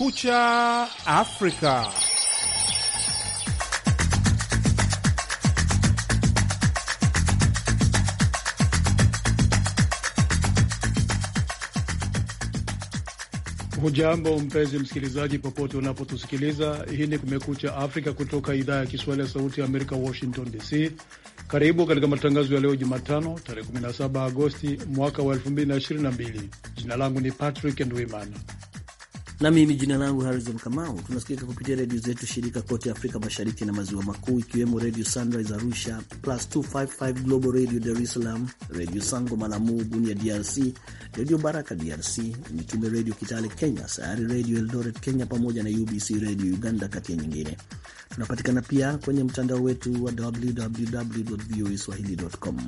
Kumekucha Afrika. Hujambo mpenzi msikilizaji, popote unapotusikiliza. Hii ni Kumekucha Afrika kutoka idhaa ya Kiswahili ya Sauti ya Amerika, Washington DC. Karibu katika matangazo ya leo Jumatano, tarehe 17 Agosti mwaka wa 2022. Jina langu ni Patrick Ndwimana. Na mimi jina langu Harrison Kamau. Tunasikika kupitia redio zetu shirika kote Afrika Mashariki na Maziwa Makuu, ikiwemo Radio Sunrise Arusha, Plus 255 Global Radio Dar es Salaam, Radio Sango Malamu Bunia DRC, Radio Baraka DRC, Mitume Radio Kitale Kenya, Sayari Radio Eldoret Kenya, pamoja na UBC Radio Uganda, kati ya nyingine. Tunapatikana pia kwenye mtandao wetu wa www.voaswahili.com.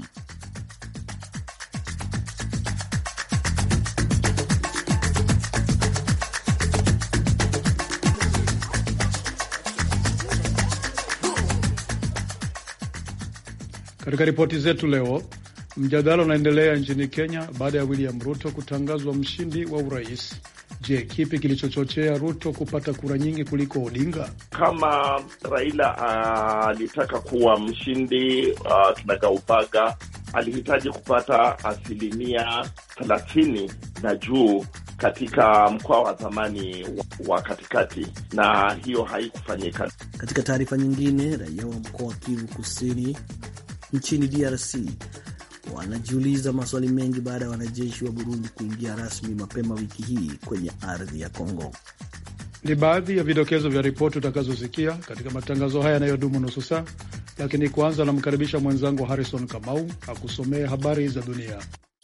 Katika ripoti zetu leo, mjadala unaendelea nchini Kenya baada ya William Ruto kutangazwa mshindi wa urais. Je, kipi kilichochochea Ruto kupata kura nyingi kuliko Odinga? Kama Raila alitaka kuwa mshindi kinagaubaga, alihitaji kupata 30% na juu katika mkoa wa zamani wa katikati, na hiyo haikufanyika. Katika taarifa nyingine, raia wa mkoa wa Kivu Kusini nchini DRC wanajiuliza maswali mengi baada ya wanajeshi wa Burundi kuingia rasmi mapema wiki hii kwenye ardhi ya Kongo. Ni baadhi ya vidokezo vya ripoti utakazosikia katika matangazo haya yanayodumu nusu saa, lakini kwanza namkaribisha mwenzangu Harrison Kamau akusomee habari za dunia.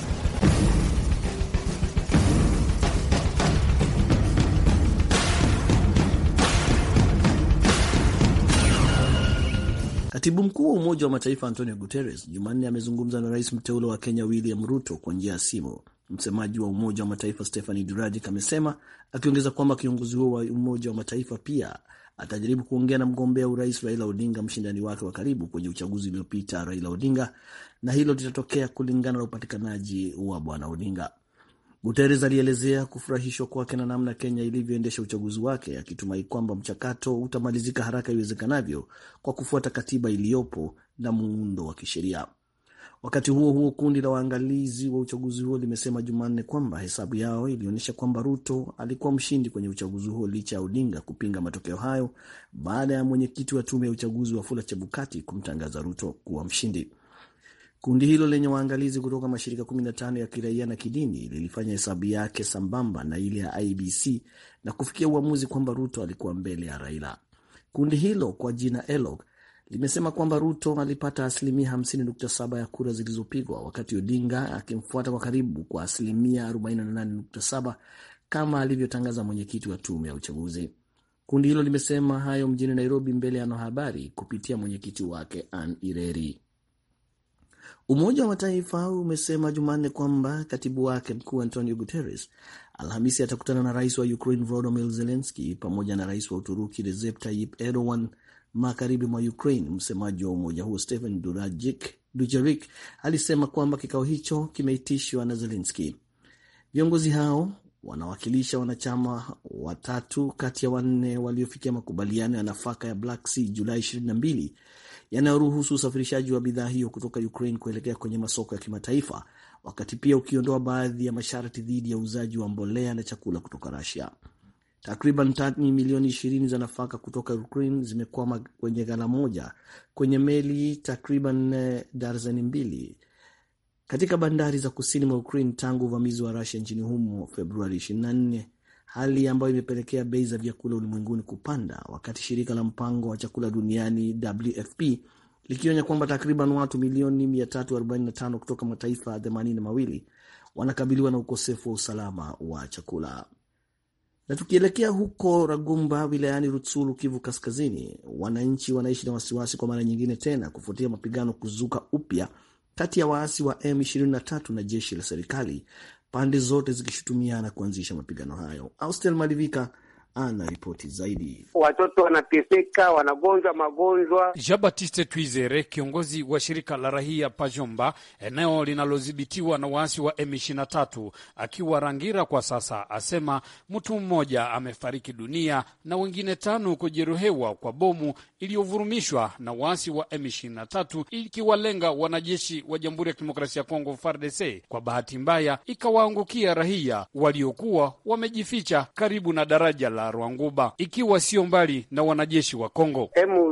Katibu mkuu wa Umoja wa Mataifa Antonio Guterres Jumanne amezungumza na rais mteule wa Kenya William Ruto kwa njia ya simu. Msemaji wa Umoja wa Mataifa Stephanie Dujarric amesema, akiongeza kwamba kiongozi huo wa Umoja wa Mataifa pia atajaribu kuongea na mgombea urais Raila Odinga, mshindani wake wa karibu kwenye uchaguzi uliopita Raila Odinga, na hilo litatokea kulingana na upatikanaji wa bwana Odinga. Guterres alielezea kufurahishwa kwake na namna Kenya ilivyoendesha uchaguzi wake, akitumai kwamba mchakato utamalizika haraka iwezekanavyo kwa kufuata katiba iliyopo na muundo wa kisheria. Wakati huo huo, kundi la waangalizi wa uchaguzi huo limesema Jumanne kwamba hesabu yao ilionyesha kwamba Ruto alikuwa mshindi kwenye uchaguzi huo licha ya Odinga kupinga matokeo hayo baada ya mwenyekiti wa tume ya uchaguzi Wafula Chebukati kumtangaza Ruto kuwa mshindi. Kundi hilo lenye waangalizi kutoka mashirika 15 ya kiraia na kidini lilifanya hesabu yake sambamba na ile ya IEBC na kufikia uamuzi kwamba Ruto alikuwa mbele ya Raila. Kundi hilo kwa jina ELOG limesema kwamba Ruto alipata 50.7% ya kura zilizopigwa, wakati Odinga akimfuata kwa karibu kwa 48.7% kama alivyotangaza mwenyekiti wa tume ya uchaguzi. Kundi hilo limesema hayo mjini Nairobi mbele ya wanahabari kupitia mwenyekiti wake Ann Ireri. Umoja wa Mataifa umesema Jumanne kwamba katibu wake mkuu Antonio Guterres Alhamisi atakutana na rais wa Ukraine Volodymyr Zelensky pamoja na rais wa Uturuki Recep Tayyip Erdogan magharibi mwa Ukraine. Msemaji wa umoja huo Stephen Dujarric alisema kwamba kikao hicho kimeitishwa na Zelensky. Viongozi hao wanawakilisha wanachama watatu kati ya 4 waliofikia makubaliano ya nafaka ya Black Sea Julai 22 yanayoruhusu usafirishaji wa bidhaa hiyo kutoka Ukraine kuelekea kwenye masoko ya kimataifa, wakati pia ukiondoa baadhi ya masharti dhidi ya uuzaji wa mbolea na chakula kutoka Russia. Takriban tani milioni 20 za nafaka kutoka Ukraine zimekwama kwenye ghala moja kwenye meli takriban darzeni 2 katika bandari za kusini mwa Ukraine tangu uvamizi wa Russia nchini humo Februari 24, hali ambayo imepelekea bei za vyakula ulimwenguni kupanda, wakati shirika la mpango wa chakula duniani WFP likionya kwamba takriban watu milioni 345 kutoka mataifa 82 wanakabiliwa na ukosefu wa usalama wa chakula. Na tukielekea huko Ragumba wilayani Rutsuru, Kivu Kaskazini, wananchi wanaishi na wasiwasi kwa mara nyingine tena kufuatia mapigano kuzuka upya kati ya waasi wa M23 na jeshi la serikali, pande zote zikishutumiana kuanzisha mapigano hayo. Austel Malivika ana ripoti zaidi. Watoto wanateseka, wanagonjwa magonjwa. Jean-Baptiste Twizere, kiongozi wa shirika la rahia Pajomba, eneo linalodhibitiwa na waasi wa M23, akiwa Rangira kwa sasa, asema mtu mmoja amefariki dunia na wengine 5 kujeruhiwa kwa bomu iliyovurumishwa na waasi wa M23 ikiwalenga wanajeshi wa Jamhuri ya Kidemokrasia ya Kongo FARDC. Kwa bahati mbaya ikawaangukia rahia waliokuwa wamejificha karibu na daraja la Rwanguba, ikiwa sio mbali na wanajeshi wa Kongo.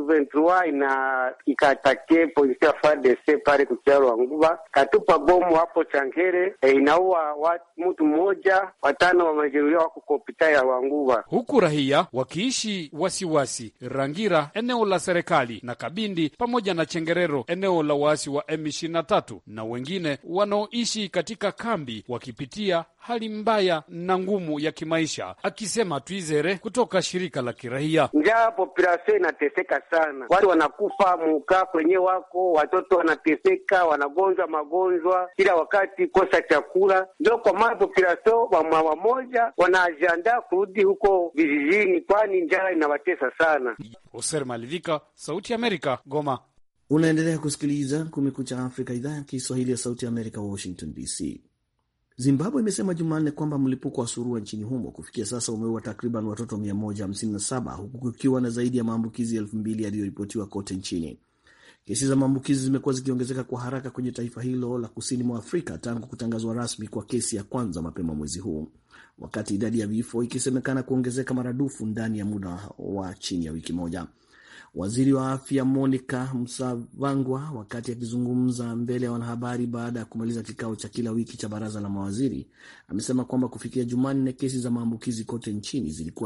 M23 ikatake polisi ya FARDC pale kutia Rwanguba, katupa bomu hapo Changere, inaua mtu mmoja, 5 wamejeruhiwa wako kwa hospitali ya Rwanguba. Huku rahia wakiishi wasiwasi Rangira, eneo la serikali, na Kabindi pamoja na Chengerero, eneo la waasi wa M23, na wengine wanaoishi katika kambi wakipitia hali mbaya na ngumu ya kimaisha, akisema Twizere kutoka shirika la kirahia. Njaa, population inateseka sana, watu wanakufa muka kwenye wako, watoto wanateseka, wanagonjwa magonjwa kila wakati, kosa chakula. Ndio kwa maana population wa moja wanajiandaa kurudi huko vijijini, kwani njaa inawatesa sana. Oser Malivika, Sauti ya Amerika, Goma. Unaendelea kusikiliza Kumekucha Afrika, idhaa ya Kiswahili ya Sauti ya Amerika, Washington DC. Zimbabwe imesema Jumanne kwamba mlipuko wa surua nchini humo kufikia sasa umeua takriban watoto 157 huku kukiwa na zaidi ya maambukizi 2,000 yaliyoripotiwa kote nchini. Kesi za maambukizi zimekuwa zikiongezeka kwa haraka kwenye taifa hilo la kusini mwa Afrika tangu kutangazwa rasmi kwa kesi ya kwanza mapema mwezi huu, wakati idadi ya vifo ikisemekana kuongezeka maradufu ndani ya muda wa chini ya wiki moja. Waziri wa afya Monica Msavangwa, wakati akizungumza mbele ya wanahabari baada ya kumaliza kikao cha kila wiki cha baraza la mawaziri, amesema kwamba kufikia Jumanne kesi za maambukizi kote nchini zilikuwa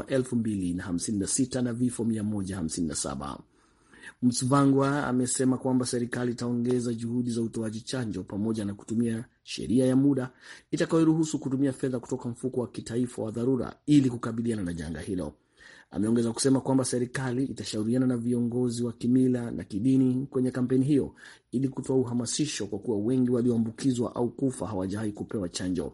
2,056 na vifo 157. Msavangwa amesema kwamba serikali itaongeza juhudi za utoaji chanjo pamoja na kutumia sheria ya muda itakayoruhusu kutumia fedha kutoka mfuko wa kitaifa wa dharura ili kukabiliana na janga hilo. Ameongeza kusema kwamba serikali itashauriana na viongozi wa kimila na kidini kwenye kampeni hiyo ili kutoa uhamasisho, kwa kuwa wengi walioambukizwa au kufa hawajawahi kupewa chanjo.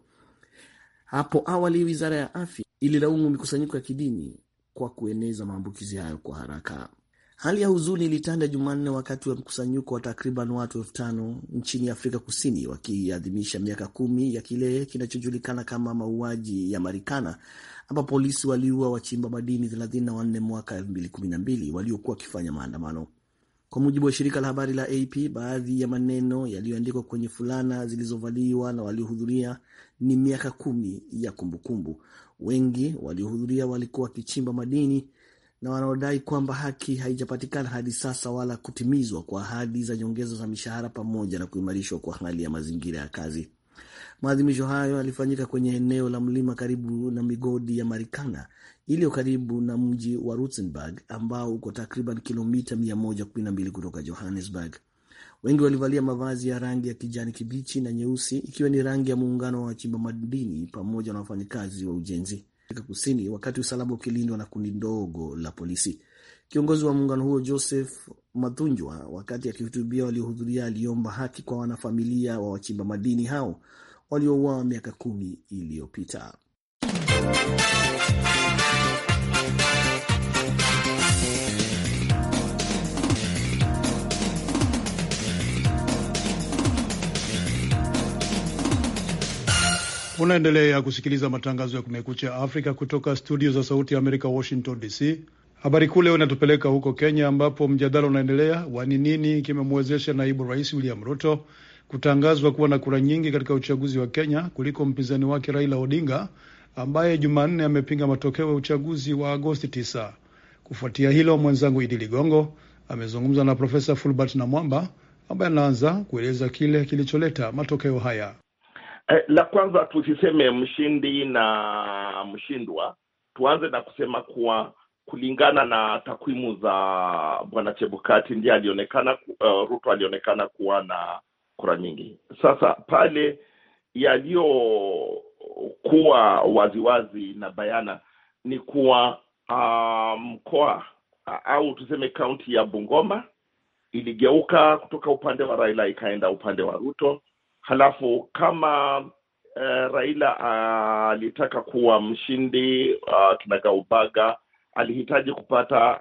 Hapo awali wizara ya afya ililaumu mikusanyiko ya kidini kwa kueneza maambukizi hayo kwa haraka. Hali ya huzuni ilitanda Jumanne wakati wa mkusanyiko wa takriban watu 5,000 nchini Afrika Kusini wakiadhimisha miaka 10 ya kile kinachojulikana kama mauaji ya Marikana, ambapo polisi waliua wachimba madini 34 mwaka 2012 waliokuwa wakifanya maandamano. Kwa mujibu wa shirika la habari la AP, baadhi ya maneno yaliyoandikwa kwenye fulana zilizovaliwa na waliohudhuria ni miaka 10 ya kumbukumbu. Wengi waliohudhuria walikuwa wakichimba madini na wanaodai kwamba haki haijapatikana hadi sasa wala kutimizwa kwa ahadi za nyongeza za mishahara pamoja na kuimarishwa kwa hali ya mazingira ya kazi. Maadhimisho hayo yalifanyika kwenye eneo la mlima karibu na migodi ya Marikana iliyo karibu na mji wa Rustenburg ambao uko takriban kilomita 112 kutoka Johannesburg. Wengi walivalia mavazi ya rangi ya kijani kibichi na nyeusi, ikiwa ni rangi ya muungano wa wachimba madini pamoja na wafanyakazi wa ujenzi Kusini, wakati usalama ukilindwa na kundi ndogo la polisi. Kiongozi wa muungano huo Joseph Mathunjwa, wakati akihutubia waliohudhuria, aliomba haki kwa wanafamilia wa wachimba madini hao waliouawa miaka 10 iliyopita. Unaendelea kusikiliza matangazo ya Kumekucha Afrika kutoka studio za Sauti ya Amerika, Washington DC. Habari kuu leo inatupeleka huko Kenya, ambapo mjadala unaendelea wa ni nini kimemwezesha naibu rais William Ruto kutangazwa kuwa na kura nyingi katika uchaguzi wa Kenya kuliko mpinzani wake Raila Odinga, ambaye Jumanne amepinga matokeo ya uchaguzi wa Agosti 9. Kufuatia hilo, mwenzangu Idi Ligongo amezungumza na Profesa Fulbert Namwamba ambaye anaanza kueleza kile kilicholeta matokeo haya. La kwanza, tusiseme mshindi na mshindwa. Tuanze na kusema kuwa kulingana na takwimu za Bwana Chebukati ndiye alionekana Ruto alionekana kuwa na kura nyingi. Sasa pale yaliyokuwa waziwazi na bayana ni kuwa mkoa au tuseme kaunti ya Bungoma iligeuka kutoka upande wa Raila ikaenda upande wa Ruto. Halafu kama Raila alitaka kuwa mshindi kinagaubaga, alihitaji kupata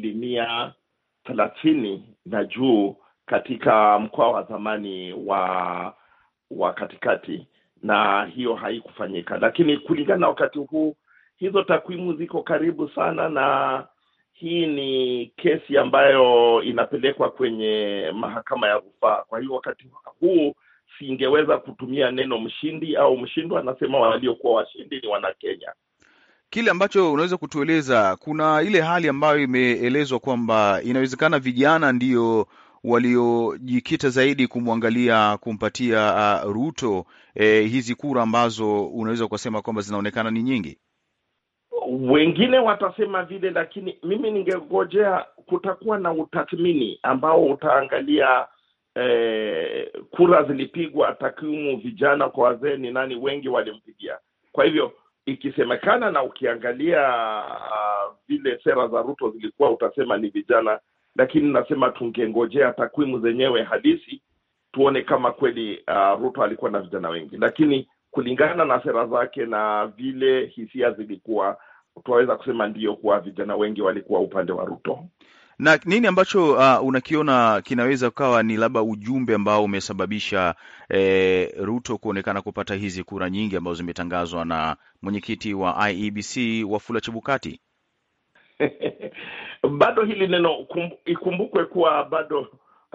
30% na juu katika mkoa wa zamani wa katikati, na hiyo haikufanyika. Lakini kulingana na wakati huu, hizo takwimu ziko karibu sana, na hii ni kesi ambayo inapelekwa kwenye mahakama ya rufaa. Kwa hiyo wakati huu singeweza kutumia neno mshindi au mshindwa. Anasema waliokuwa washindi ni wana Kenya. Kile ambacho unaweza kutueleza, kuna ile hali ambayo imeelezwa kwamba inawezekana vijana ndio waliojikita zaidi kumpatia Ruto hizi kura ambazo unaweza kusema kwamba zinaonekana ni nyingi. Wengine watasema vile, lakini mimi ningegojea kutakuwa na utathmini ambao utaangalia kura zilipigwa, takwimu, vijana kwa wazee, ni nani wengi walimpigia. Kwa hivyo ikisemekana na ukiangalia vile sera za Ruto zilikuwa, utasema ni vijana, lakini nasema tungengojea takwimu zenyewe halisi tuone kama kweli Ruto alikuwa na vijana wengi. Lakini kulingana na sera zake na vile hisia zilikuwa, tunaweza kusema ndio kuwa vijana wengi walikuwa upande wa Ruto. Na nini ambacho unakiona kinaweza kuwa ni labda ujumbe ambao umesababisha Ruto kuonekana kupata hizi kura nyingi ambazo zimetangazwa na mwenyekiti wa IEBC Wafula Chebukati? Bado hili neno ikumbukwe kuwa bado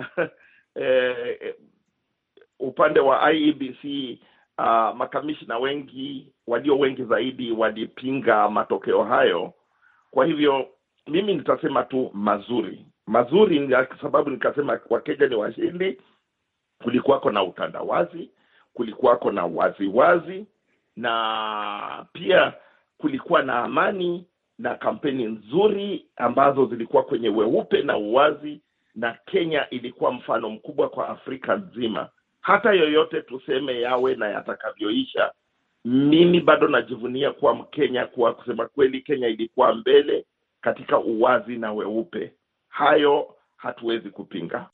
upande wa IEBC makamishna wengi, walio wengi zaidi, walipinga matokeo hayo. Kwa hivyo mimi nitasema tu mazuri ni sababu nikasema kwa Kenya ni washindi. Kulikuwako na utandawazi, kulikuwako na waziwazi, na pia kulikuwa na amani na kampeni nzuri ambazo zilikuwa kwenye weupe na uwazi, na Kenya ilikuwa mfano mkubwa kwa Afrika nzima. Hata yoyote tuseme yawe na yatakavyoisha, mimi bado najivunia kuwa Mkenya, kwa kusema kweli Kenya ilikuwa mbele katika uwazi na weupe. Hayo hatuwezi kupinga.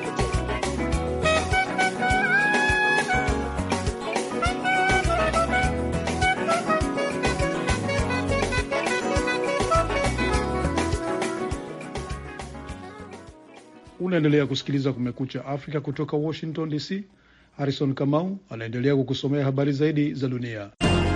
Unaendelea kusikiliza Kumekucha Afrika kutoka Washington DC. Harrison Kamau anaendelea kukusomea habari zaidi za dunia.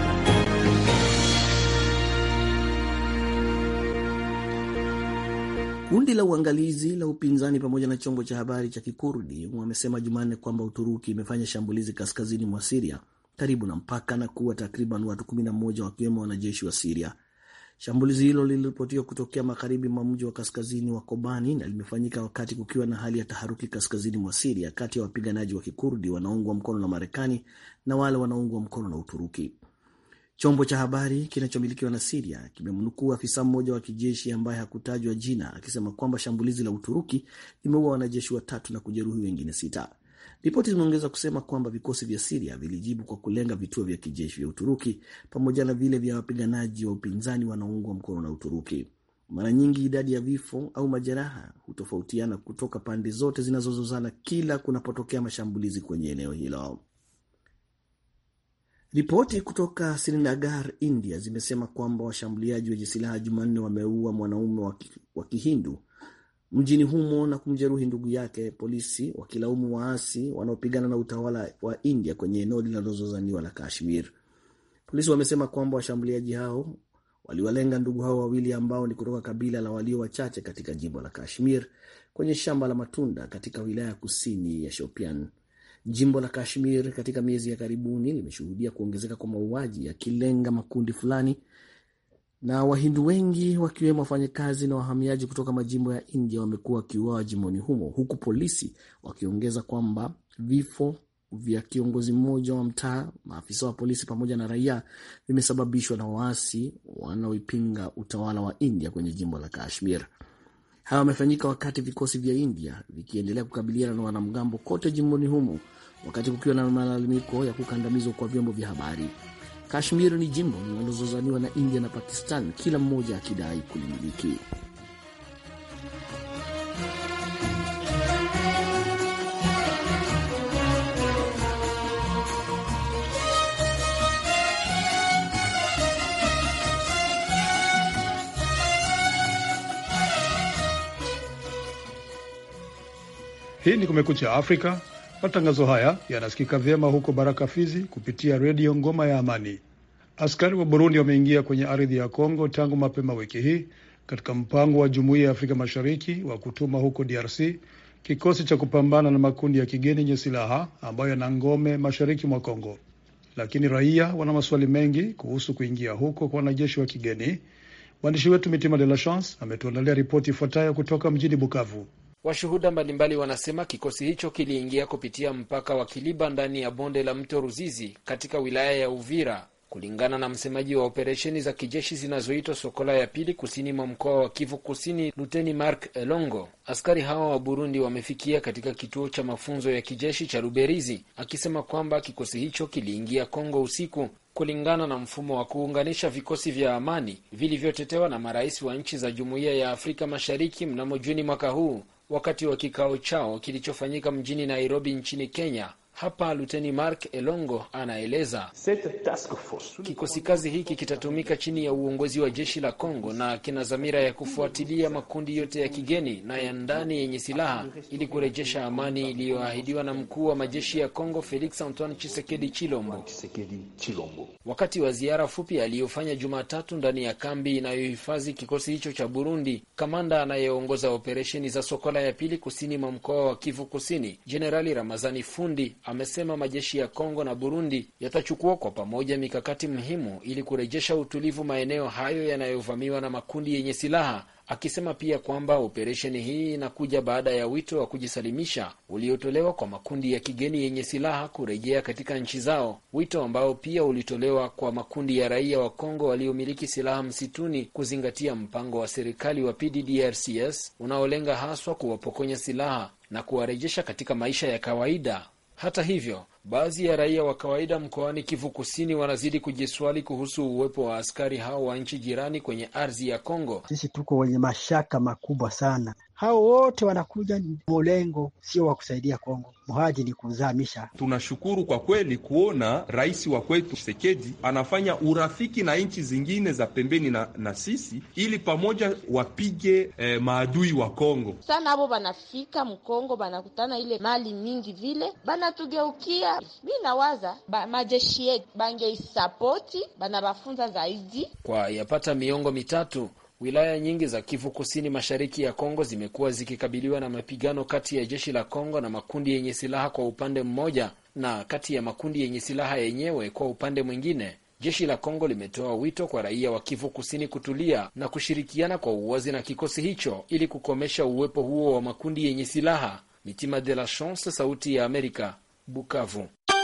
Kundi la uangalizi la upinzani pamoja na chombo cha habari cha Kikurdi wamesema Jumanne kwamba Uturuki imefanya shambulizi kaskazini mwa Syria karibu na mpaka na kuua takriban watu 11 wakiwemo wanajeshi wa Syria. Shambulizi hilo liliripotiwa kutokea magharibi mwa mji wa kaskazini wa Kobani na limefanyika wakati kukiwa na hali ya taharuki kaskazini mwa Syria kati ya wapiganaji wa Kikurdi wanaoungwa mkono na Marekani na wale wanaoungwa mkono na Uturuki. Chombo cha habari kinachomilikiwa na Syria kimemnukuu afisa mmoja wa kijeshi ambaye hakutajwa jina akisema kwamba shambulizi la Uturuki limeua wanajeshi 3 na kujeruhi wengine 6. Ripoti zimeongeza kusema kwamba vikosi vya Syria vilijibu kwa kulenga vituo vya kijeshi vya Uturuki pamoja na vile vya wapiganaji wa upinzani wanaoungwa mkono na Uturuki. Mara nyingi idadi ya vifo au majeraha hutofautiana kutoka pande zote zinazozozana kila kunapotokea mashambulizi kwenye eneo hilo. Ripoti kutoka Srinagar, India zimesema kwamba washambuliaji wenye silaha Jumanne wameua mwanaume wa Kihindu mjini humo na kumjeruhi ndugu yake, polisi wakilaumu waasi wanaopigana na utawala wa India kwenye eneo linalozozaniwa la Kashmir. Polisi wamesema kwamba washambuliaji hao waliwalenga ndugu hao wawili ambao ni kutoka kabila la walio wachache katika jimbo la Kashmir kwenye shamba la matunda katika wilaya kusini ya Shopian. Jimbo la Kashmir katika miezi ya karibuni limeshuhudia kuongezeka kwa mauaji yakilenga makundi fulani, na Wahindu wengi wakiwemo wafanyakazi na wahamiaji kutoka majimbo ya India wamekuwa wakiuawa jimboni humo, huku polisi wakiongeza kwamba vifo vya kiongozi mmoja wa mtaa, maafisa wa polisi pamoja na raia vimesababishwa na waasi wanaoipinga utawala wa India kwenye jimbo la Kashmir. Hayo yamefanyika wakati vikosi vya India vikiendelea kukabiliana na wanamgambo kote jimboni humo, wakati kukiwa na malalamiko ya kukandamizwa kwa vyombo vya habari. Kashmir ni jimbo linalozozaniwa na India na Pakistan, kila mmoja akidai kulimiliki. Hii ni Kumekucha Afrika. Matangazo haya yanasikika vyema huko Baraka, Fizi, kupitia redio Ngoma ya Amani. Askari wa Burundi wameingia kwenye ardhi ya Kongo tangu mapema wiki hii katika mpango wa Jumuiya ya Afrika Mashariki wa kutuma huko DRC kikosi cha kupambana na makundi ya kigeni yenye silaha ambayo yana ngome mashariki mwa Kongo. Lakini raia wana maswali mengi kuhusu kuingia huko kwa wanajeshi wa kigeni. Mwandishi wetu Mitima de la Chance ametuandalia ripoti ifuatayo kutoka mjini Bukavu. Washuhuda mbalimbali wanasema kikosi hicho kiliingia kupitia mpaka wa Kiliba ndani ya bonde la mto Ruzizi katika wilaya ya Uvira. Kulingana na msemaji wa operesheni za kijeshi zinazoitwa Sokola ya pili kusini mwa mkoa wa Kivu Kusini, Luteni Mark Elongo, askari hawa wa Burundi wamefikia katika kituo cha mafunzo ya kijeshi cha Ruberizi, akisema kwamba kikosi hicho kiliingia Kongo usiku kulingana na mfumo wa kuunganisha vikosi vya amani vilivyotetewa na marais wa nchi za Jumuiya ya Afrika Mashariki mnamo Juni mwaka huu wakati wa kikao chao kilichofanyika mjini Nairobi nchini Kenya. Hapa Luteni Mark Elongo anaeleza kikosi kazi hiki kitatumika chini ya uongozi wa jeshi la Kongo na kina dhamira ya kufuatilia makundi yote ya kigeni na ya ndani yenye silaha ili kurejesha amani iliyoahidiwa na mkuu wa majeshi ya Kongo Felix Antoine Tshisekedi Chilombo. Wakati wa ziara fupi aliyofanya Jumatatu ndani ya kambi inayohifadhi kikosi hicho cha Burundi, kamanda anayeongoza operesheni za Sokola ya pili kusini mwa mkoa wa Kivu Kusini, Jenerali Ramazani Fundi, amesema majeshi ya Kongo na Burundi yatachukua kwa pamoja mikakati muhimu ili kurejesha utulivu maeneo hayo yanayovamiwa na makundi yenye silaha, akisema pia kwamba operesheni hii inakuja baada ya wito wa kujisalimisha uliotolewa kwa makundi ya kigeni yenye silaha kurejea katika nchi zao, wito ambao pia ulitolewa kwa makundi ya raia wa Kongo waliomiliki silaha msituni kuzingatia mpango wa serikali wa PDDRCS unaolenga haswa kuwapokonya silaha na kuwarejesha katika maisha ya kawaida. Hata hivyo, baadhi ya raia wa kawaida mkoani Kivu Kusini wanazidi kujiswali kuhusu uwepo wa askari hao wa nchi jirani kwenye ardhi ya Kongo. Sisi tuko wenye mashaka makubwa sana. Hao wote wanakuja mlengo sio wa kusaidia Kongo, mhaji ni kuzamisha. Tunashukuru kwa kweli kuona rais wa kwetu Tshisekedi anafanya urafiki na nchi zingine za pembeni na sisi ili pamoja wapige maadui wa Kongo. Sana hapo banafika mkongo banakutana ile mali mingi vile banatugeukia. Mimi nawaza majeshi yetu bangeisapoti banabafunza zaidi. Kwa yapata miongo mitatu wilaya nyingi za Kivu Kusini mashariki ya Kongo zimekuwa zikikabiliwa na mapigano kati ya jeshi la Kongo na makundi yenye silaha kwa upande mmoja na kati ya makundi yenye silaha yenyewe kwa upande mwingine. Jeshi la Kongo limetoa wito kwa raia wa Kivu Kusini kutulia na kushirikiana kwa uwazi na kikosi hicho ili kukomesha uwepo huo wa makundi yenye silaha. Mitima de la Chance, Sauti ya Amerika, Bukavu.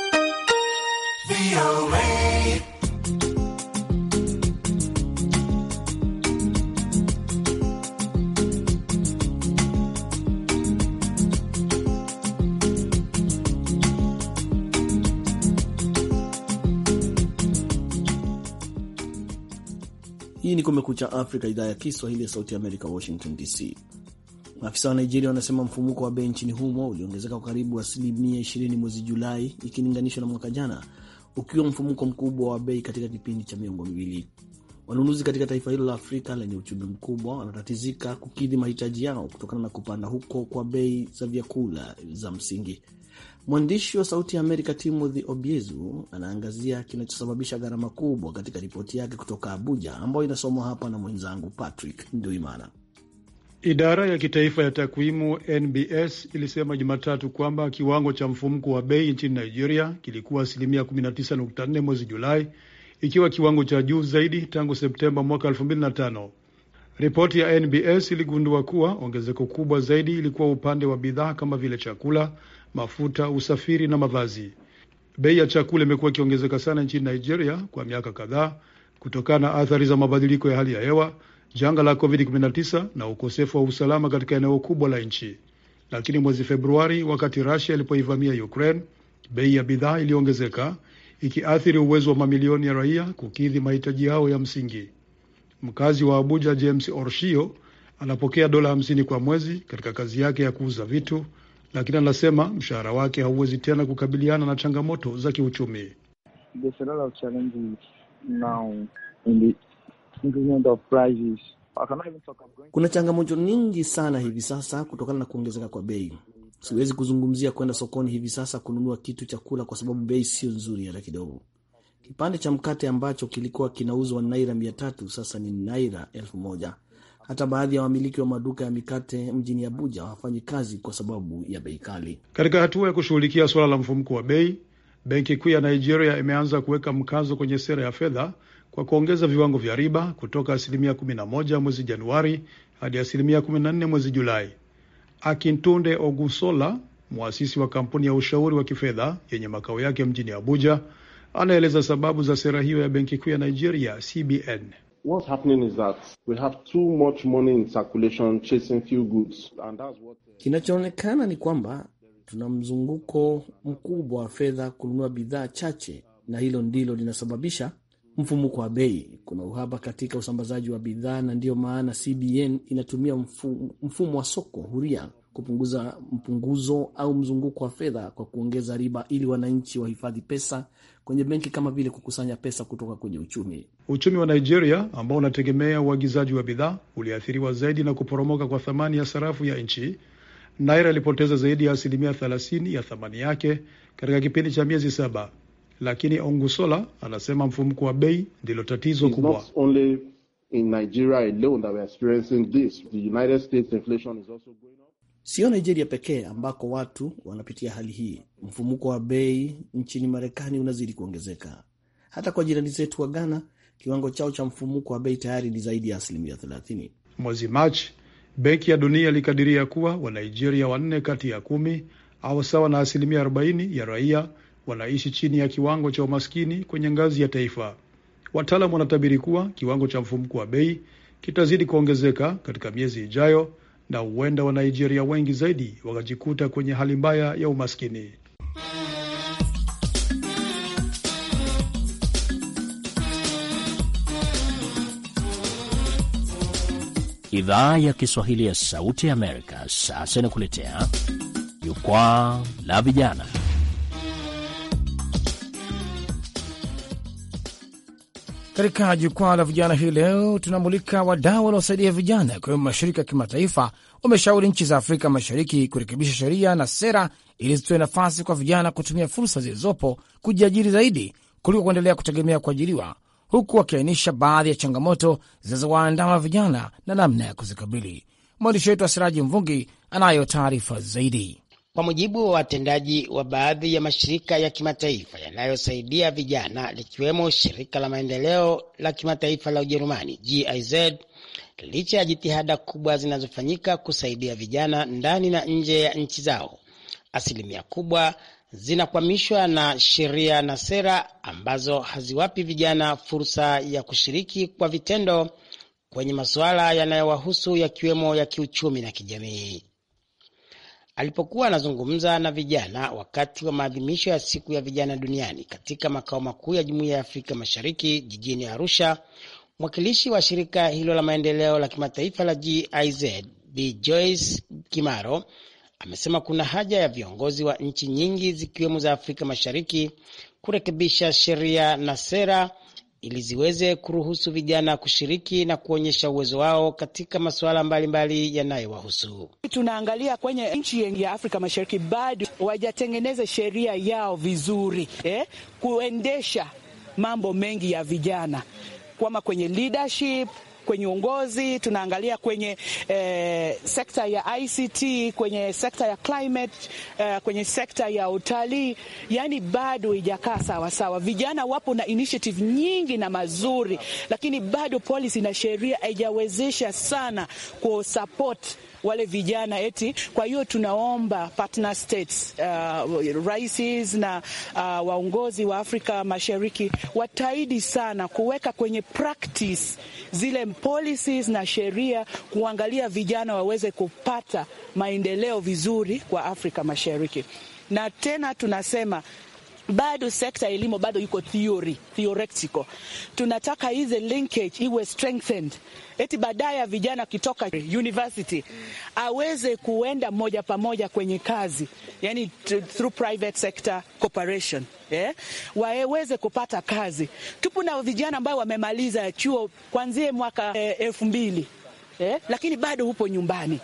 Hii ni Kumekucha Afrika, idhaa ya Kiswahili ya Sauti ya Amerika, Washington DC. Maafisa wa Nigeria wanasema mfumuko wa bei nchini humo uliongezeka kwa karibu 20% mwezi Julai ikilinganishwa na mwaka jana, ukiwa mfumuko mkubwa wa bei katika kipindi cha miongo miwili. Wanunuzi katika taifa hilo la Afrika lenye uchumi mkubwa wanatatizika kukidhi mahitaji yao kutokana na kupanda huko kwa bei za vyakula za msingi. Mwandishi wa Sauti ya Amerika Timothy Obiezu anaangazia kinachosababisha gharama kubwa katika ripoti yake kutoka Abuja, ambayo inasomwa hapa na mwenzangu Patrick Nduimana. Idara ya kitaifa ya takwimu NBS ilisema Jumatatu kwamba kiwango cha mfumuko wa bei nchini Nigeria kilikuwa 19.4 mwezi Julai, ikiwa kiwango cha juu zaidi tangu Septemba mwaka 2005. Ripoti ya NBS iligundua kuwa ongezeko kubwa zaidi ilikuwa upande wa bidhaa kama vile chakula, mafuta, usafiri na mavazi. Bei ya chakula imekuwa ikiongezeka sana nchini Nigeria kwa miaka kadhaa kutokana na athari za mabadiliko ya hali ya hewa, janga la COVID-19 na ukosefu wa usalama katika eneo kubwa la nchi. Lakini mwezi Februari, wakati Russia ilipoivamia Ukraine, bei ya bidhaa iliongezeka, ikiathiri uwezo wa mamilioni ya raia kukidhi mahitaji yao ya msingi. Mkazi wa Abuja James Orshio anapokea $50 kwa mwezi katika kazi yake ya kuuza vitu, lakini anasema mshahara wake hauwezi tena kukabiliana na changamoto za kiuchumi. Kuna changamoto nyingi sana hivi sasa kutokana na kuongezeka kwa bei. Siwezi kuzungumzia kwenda sokoni hivi sasa kununua kitu cha kula kwa sababu bei sio nzuri hata kidogo. Kipande cha mkate ambacho kilikuwa kinauzwa naira 300 sasa ni naira 1000. Hata baadhi ya wamiliki wa maduka ya mikate mjini Abuja hawafanyi kazi kwa sababu ya bei kali. Katika hatua ya kushughulikia suala la mfumuko wa bei, Benki Kuu ya Nigeria imeanza kuweka mkazo kwenye sera ya fedha kwa kuongeza viwango vya riba kutoka 11% mwezi Januari hadi 14% mwezi Julai. Akintunde Ogunsola, muasisi wa kampuni ya ushauri wa kifedha yenye makao yake mjini Abuja, anaeleza sababu za sera hiyo ya Benki Kuu ya Nigeria, CBN. What's happening is that we have too much money in circulation chasing few goods, and that's what... Kinachoonekana ni kwamba tuna mzunguko mkubwa wa fedha kununua bidhaa chache, na hilo ndilo linasababisha mfumuko wa bei. Kuna uhaba katika usambazaji wa bidhaa, na ndio maana CBN inatumia mfumo wa soko huria kupunguza mpunguzo au mzunguko wa fedha kwa kuongeza riba ili wananchi wahifadhi pesa kwenye benki kama vile kukusanya pesa kutoka kwenye uchumi. Uchumi wa Nigeria ambao unategemea uagizaji wa bidhaa uliathiriwa zaidi na kuporomoka kwa thamani ya sarafu ya nchi. Naira ilipoteza zaidi ya 30% ya thamani yake katika kipindi cha miezi 7. Lakini Ongusola anasema mfumuko wa bei ndilo tatizo kubwa. It's not only in Nigeria alone that we are experiencing this. The United States inflation is also going up. Sio Nigeria pekee ambako watu wanapitia hali hii. Mfumuko wa bei nchini Marekani unazidi kuongezeka. Hata kwa jirani zetu wa Ghana, kiwango chao cha mfumuko wa bei tayari ni zaidi ya 30%. Mwezi Machi, Benki ya Dunia ilikadiria kuwa wa Nigeria 4 kati ya 10 au sawa na 40% ya raia wanaishi chini ya kiwango cha umaskini kwenye ngazi ya taifa. Wataalamu wanatabiri kuwa kiwango cha mfumuko wa bei kitazidi kuongezeka katika miezi ijayo, na huenda wa Nigeria wengi zaidi wakajikuta kwenye hali mbaya ya umaskini. Idhaa ya Kiswahili ya Sauti ya Amerika sasa inakuletea Jukwaa la Vijana. Katika Jukwaa la Vijana hii leo tunamulika wadau wanaosaidia vijana kwa mashirika ya kimataifa wameshauri nchi za Afrika Mashariki kurekebisha sheria na sera ili zitoe nafasi kwa vijana kutumia fursa zilizopo kujiajiri zaidi kuliko kuendelea kutegemea kuajiriwa, huku wakiainisha baadhi ya changamoto zinazowaandama vijana na namna ya kuzikabili. Mwandishi wetu wa Siraji Mvungi anayo taarifa zaidi. Kwa mujibu wa watendaji wa baadhi ya mashirika ya kimataifa yanayosaidia vijana, likiwemo shirika la maendeleo la kimataifa la Ujerumani GIZ, licha ya jitihada kubwa zinazofanyika kusaidia vijana ndani na nje ya nchi zao, asilimia kubwa zinakwamishwa na sheria na sera ambazo haziwapi vijana fursa ya kushiriki kwa vitendo kwenye masuala yanayowahusu, yakiwemo ya kiuchumi na kijamii. Alipokuwa anazungumza na vijana wakati wa maadhimisho ya siku ya vijana duniani katika makao makuu ya Jumuiya ya Afrika Mashariki jijini Arusha, mwakilishi wa shirika hilo la maendeleo la kimataifa la GIZ, Bi Joyce Kimaro, amesema kuna haja ya viongozi wa nchi nyingi zikiwemo za Afrika Mashariki kurekebisha sheria na sera ili ziweze kuruhusu vijana kushiriki na kuonyesha uwezo wao katika masuala mbalimbali yanayowahusu. Tunaangalia kwenye nchi ya Afrika Mashariki bado wajatengeneza sheria yao vizuri, kuendesha mambo mengi ya vijana, kama kwenye leadership, kwenye uongozi. Tunaangalia kwenye sekta ya ICT, kwenye sekta ya climate, kwenye sekta ya utalii. Yani bado haijakaa sawa sawa. Vijana wapo na initiative nyingi na mazuri, lakini bado policy na sheria haijawezesha sana ku support wale vijana eti. Kwa hiyo tunaomba partner states, raisi na waongozi wa Afrika Mashariki wataidi sana kuweka kwenye practice zile policies na sheria, kuangalia vijana waweze kupata maendeleo vizuri kwa Afrika Mashariki. Na tena tunasema bado sekta elimu bado yuko theoretical. Tunataka hizi linkage iwe strengthened. Eti baadaye vijana kitoka university aweze kuenda moja pamoja kwenye kazi, yani through private sector cooperation, waweze kupata kazi. Tupo na vijana ambao wamemaliza chuo kuanzia mwaka 2000, lakini bado upo nyumbani.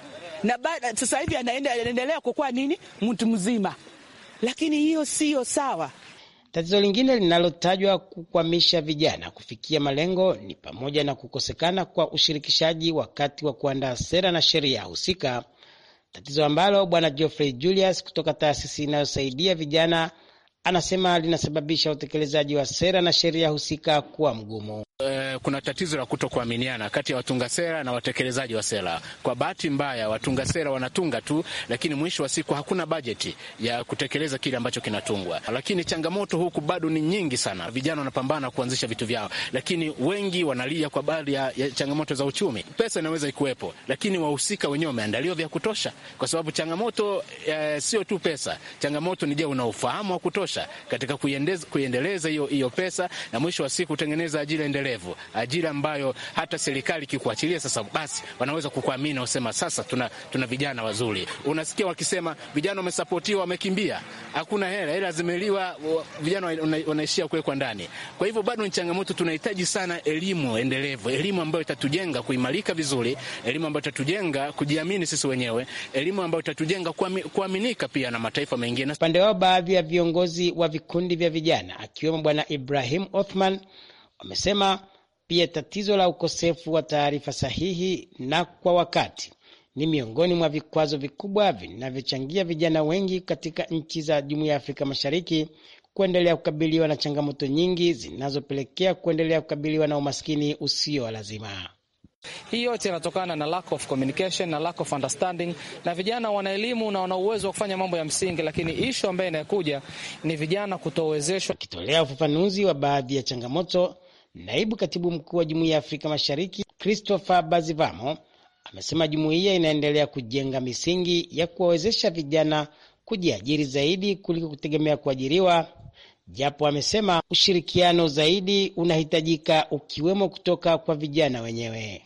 na sasa hivi anaendelea kukuwa nini, mtu mzima, lakini hiyo sio sawa. Tatizo lingine linalotajwa kukwamisha vijana kufikia malengo ni pamoja na kukosekana kwa ushirikishaji wakati wa kuandaa sera na sheria husika, tatizo ambalo Bwana Geoffrey Julius kutoka taasisi inayosaidia vijana anasema linasababisha utekelezaji wa sera na sheria husika kuwa mgumu. Kuna tatizo la kutokuaminiana kati ya watunga sera na watekelezaji wa sera. Kwa bahati mbaya, watunga sera wanatunga tu, lakini mwisho wa siku hakuna bajeti ya kutekeleza kile ambacho kinatungwa. Lakini changamoto huku bado ni nyingi sana. Vijana wanapambana kuanzisha vitu vyao, lakini wengi wanalia kwa baadhi ya changamoto za uchumi. Pesa inaweza ikuwepo, lakini wahusika wenyewe wameandaliwa vya kutosha? Kwa sababu changamoto sio tu pesa. Changamoto ni je, una ufahamu wa kutosha katika kuendeleza hiyo pesa, na mwisho wa siku kutengeneza ajira endelevu, ajira ambayo hata serikali kikuachilia sasa basi wanaweza kukuamini na usema sasa tuna vijana wazuri. Unasikia wakisema vijana wamesapotiwa, wamekimbia, hakuna hela zimeliwa, vijana wanaishia kuwekwa ndani. Kwa hivyo bado ni changamoto. Tunahitaji sana elimu endelevu, elimu ambayo itatujenga kuimarika vizuri, elimu ambayo itatujenga kujiamini sisi wenyewe, elimu ambayo itatujenga kuaminika pia na mataifa mengine. Upande wao baadhi ya viongozi wa vikundi vya vijana akiwemo Bwana Ibrahim Othman wamesema pia tatizo la ukosefu wa taarifa sahihi na kwa wakati ni miongoni mwa vikwazo vikubwa vinavyochangia vijana wengi katika nchi za Jumuiya ya Afrika Mashariki kuendelea kukabiliwa na changamoto nyingi zinazopelekea kuendelea kukabiliwa na umaskini usio lazima. Hii yote inatokana na lack of communication na lack of understanding, na vijana wana elimu na wana uwezo wa kufanya mambo ya msingi, lakini issue ambayo inakuja ni vijana kutowezeshwa. Kitolea ufafanuzi wa baadhi ya changamoto, Naibu Katibu Mkuu wa Jumuiya ya Afrika Mashariki Christopher Bazivamo amesema jumuiya inaendelea kujenga misingi ya kuwawezesha vijana kujiajiri zaidi kuliko kutegemea kuajiriwa, japo amesema ushirikiano zaidi unahitajika ukiwemo kutoka kwa vijana wenyewe.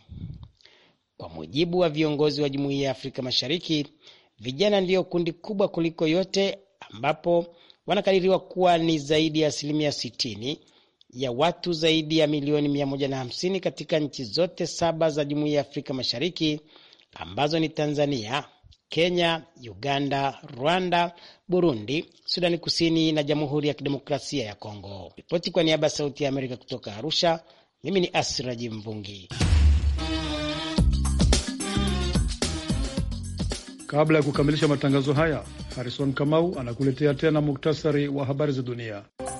Kwa mujibu wa viongozi wa Jumuiya ya Afrika Mashariki, vijana ndio kundi kubwa kuliko yote, ambapo wanakadiriwa kuwa ni zaidi ya 60% ya watu zaidi ya milioni 150 katika nchi zote 7 za Jumuiya ya Afrika Mashariki ambazo ni Tanzania, Kenya, Uganda, Rwanda, Burundi, Sudani Kusini na Jamhuri ya Kidemokrasia ya Kongo. Ripoti kwa niaba ya Sauti ya Amerika kutoka Arusha, mimi ni Asiraji Mvungi. Kabla ya kukamilisha matangazo haya, Harrison Kamau anakuletea tena muktasari wa habari za dunia.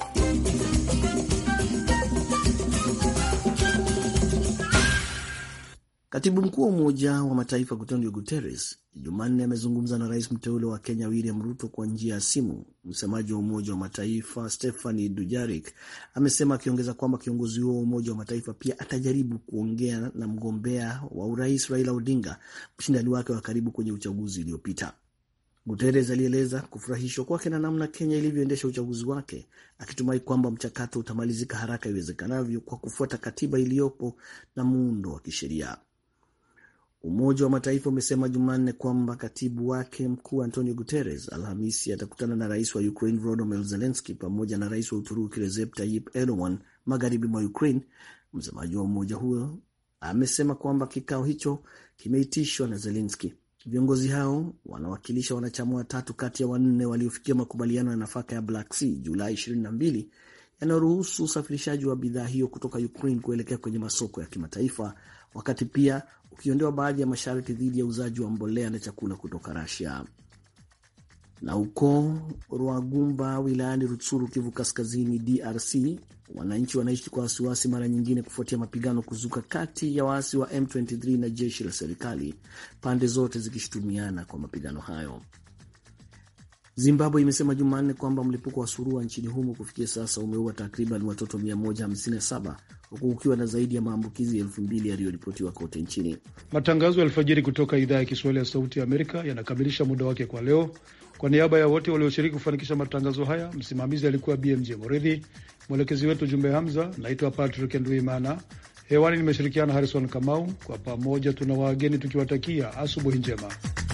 Katibu mkuu wa Umoja wa Mataifa Antonio Guterres Jumanne amezungumza na rais mteule wa Kenya William Ruto kwa njia ya simu. Msemaji wa Umoja wa Mataifa Stephane Dujarric amesema, akiongeza kwamba kiongozi huo wa Umoja wa Mataifa pia atajaribu kuongea na mgombea wa urais Raila Odinga, mshindani wake wa karibu kwenye uchaguzi uliopita. Guterres alieleza kufurahishwa kwake na namna Kenya ilivyoendesha uchaguzi wake, akitumai kwamba mchakato utamalizika haraka iwezekanavyo kwa kufuata katiba iliyopo na muundo wa kisheria. Umoja wa Mataifa umesema Jumanne kwamba katibu wake mkuu Antonio Guterres Alhamisi atakutana na rais wa Ukraine Volodymyr Zelensky pamoja na rais wa Uturuki Recep Tayyip Erdogan magharibi mwa Ukraine. Msemaji wa umoja huo amesema kwamba kikao hicho kimeitishwa na Zelensky. Viongozi hao wanawakilisha wanachama watatu kati ya 4 waliofikia makubaliano ya nafaka ya Black Sea Julai 22 yanayoruhusu usafirishaji wa bidhaa hiyo kutoka Ukraine kuelekea kwenye masoko ya kimataifa, wakati pia ukiondoa baadhi ya masharti dhidi ya uzaji wa mbolea na chakula kutoka Russia. Na huko Rwagumba wilayani Rutsuru, Kivu Kaskazini, DRC, wananchi wanaishi kwa wasiwasi mara nyingine kufuatia mapigano kuzuka kati ya waasi wa M23 na jeshi la serikali, pande zote zikishutumiana kwa mapigano hayo. Zimbabwe imesema Jumanne kwamba mlipuko wa surua nchini humo kufikia sasa umeua takriban watoto 157 huku ukiwa na zaidi ya maambukizi 2,000 yaliyoripotiwa kote nchini. Matangazo ya alfajiri kutoka idhaa ya Kiswahili ya Sauti ya Amerika yanakamilisha muda wake kwa leo. Kwa niaba ya wote walioshiriki kufanikisha matangazo haya, msimamizi alikuwa BMJ Moridhi, mwelekezi wetu Jumbe Hamza, naitwa Patrick Nduimana. Hewani nimeshirikiana Harrison Kamau. Kwa pamoja tuna wageni tukiwatakia asubuhi njema.